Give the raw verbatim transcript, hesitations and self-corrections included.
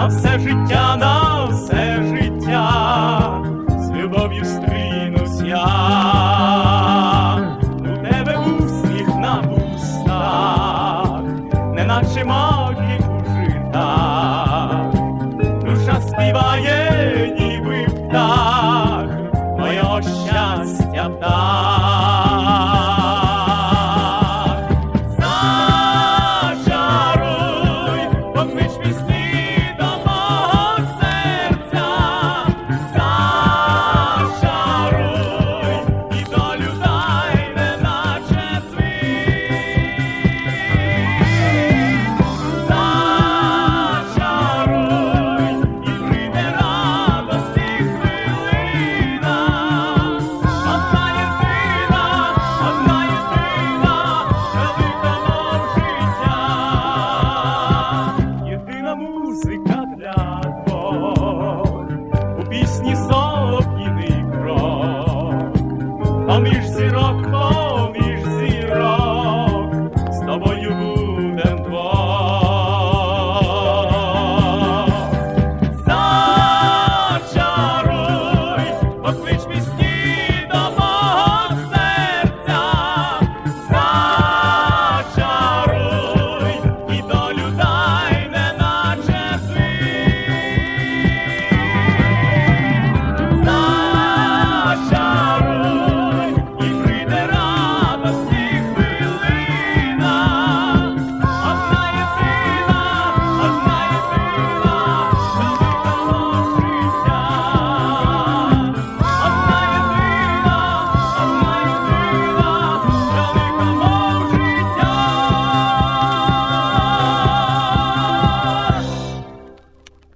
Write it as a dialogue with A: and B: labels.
A: на все життя, на все життя, з любов'ю стрінусь я. У тебе усміх на вустах, неначе маки у житах, душа співає, ніби птах, моє щастя птах. Музика для